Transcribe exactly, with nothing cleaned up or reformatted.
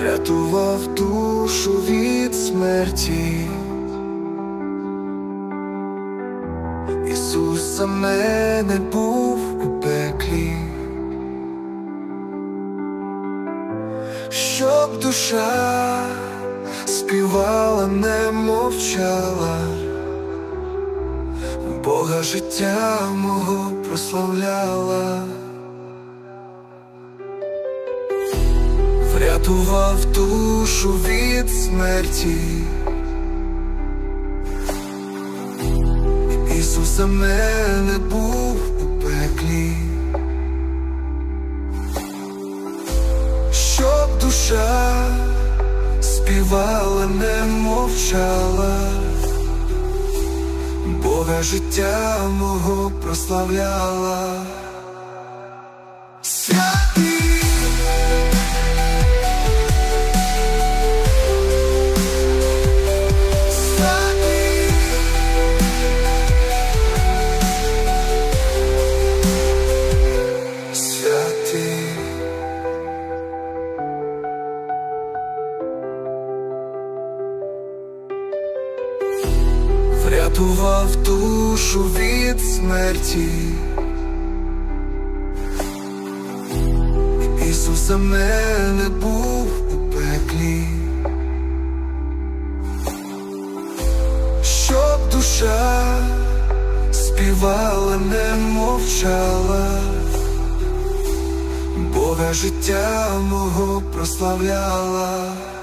врятував душу від смерті. Ісус за мене був у пеклі, щоб душа співала, не мовчала, Бога життя мого прославляла. Врятував душу від смерті. Ісус за мене був у пеклі, щоб душа співала, не мовчала, Бога життя мого прославляла. Святий, врятував душу від смерті. Ісус за мене був у пеклі, щоб душа співала, не мовчала, Бога життя мого прославляла.